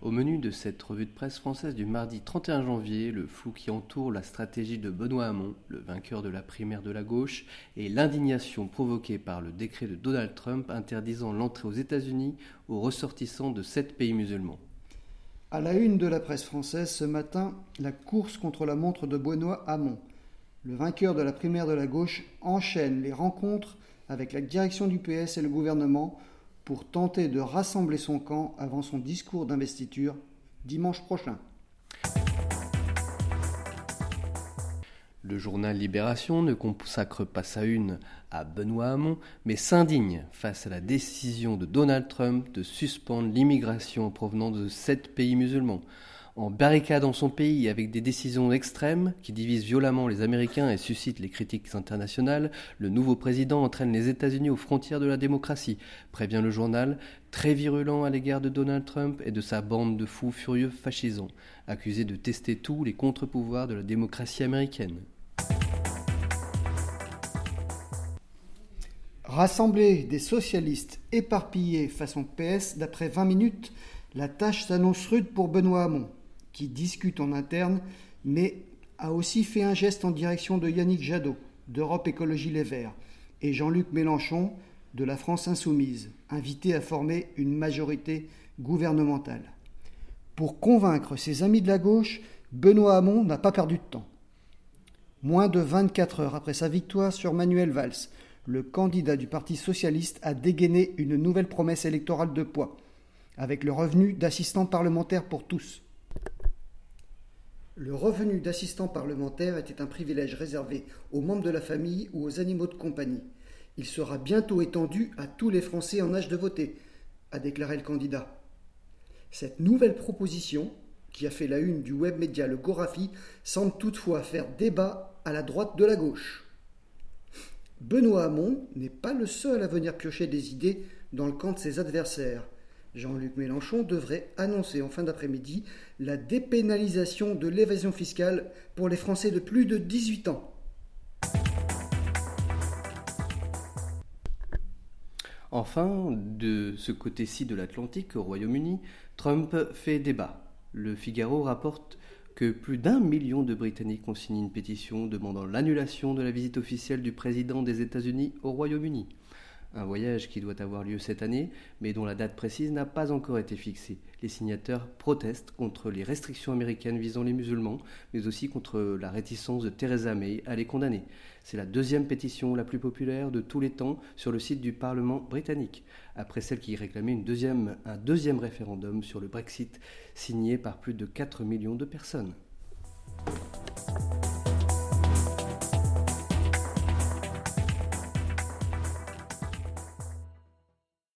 Au menu de cette revue de presse française du mardi 31 janvier, le flou qui entoure la stratégie de Benoît Hamon, le vainqueur de la primaire de la gauche, et l'indignation provoquée par le décret de Donald Trump interdisant l'entrée aux États-Unis aux ressortissants de 7 pays musulmans. À la une de la presse française ce matin, la course contre la montre de Benoît Hamon. Le vainqueur de la primaire de la gauche enchaîne les rencontres avec la direction du PS et le gouvernement pour tenter de rassembler son camp avant son discours d'investiture dimanche prochain. Le journal Libération ne consacre pas sa une à Benoît Hamon, mais s'indigne face à la décision de Donald Trump de suspendre l'immigration en provenance de 7 pays musulmans. En barricadant son pays avec des décisions extrêmes qui divisent violemment les Américains et suscitent les critiques internationales, le nouveau président entraîne les États-Unis aux frontières de la démocratie, prévient le journal, très virulent à l'égard de Donald Trump et de sa bande de fous furieux fascisants, accusés de tester tous les contre-pouvoirs de la démocratie américaine. Rassembler des socialistes éparpillés façon PS, d'après 20 minutes, la tâche s'annonce rude pour Benoît Hamon, qui discute en interne, mais a aussi fait un geste en direction de Yannick Jadot, d'Europe Écologie Les Verts, et Jean-Luc Mélenchon, de la France Insoumise, invités à former une majorité gouvernementale. Pour convaincre ses amis de la gauche, Benoît Hamon n'a pas perdu de temps. Moins de 24 heures après sa victoire sur Manuel Valls, le candidat du Parti socialiste a dégainé une nouvelle promesse électorale de poids, avec le revenu d'assistant parlementaire pour tous. Le revenu d'assistant parlementaire était un privilège réservé aux membres de la famille ou aux animaux de compagnie. Il sera bientôt étendu à tous les Français en âge de voter, a déclaré le candidat. Cette nouvelle proposition, qui a fait la une du web média Le Gorafi, semble toutefois faire débat à la droite de la gauche. Benoît Hamon n'est pas le seul à venir piocher des idées dans le camp de ses adversaires. Jean-Luc Mélenchon devrait annoncer en fin d'après-midi la dépénalisation de l'évasion fiscale pour les Français de plus de 18 ans. Enfin, de ce côté-ci de l'Atlantique, au Royaume-Uni, Trump fait débat. Le Figaro rapporte que plus d'1 million de Britanniques ont signé une pétition demandant l'annulation de la visite officielle du président des États-Unis au Royaume-Uni. Un voyage qui doit avoir lieu cette année, mais dont la date précise n'a pas encore été fixée. Les signataires protestent contre les restrictions américaines visant les musulmans, mais aussi contre la réticence de Theresa May à les condamner. C'est la deuxième pétition la plus populaire de tous les temps sur le site du Parlement britannique, après celle qui réclamait un deuxième référendum sur le Brexit, signé par plus de 4 millions de personnes.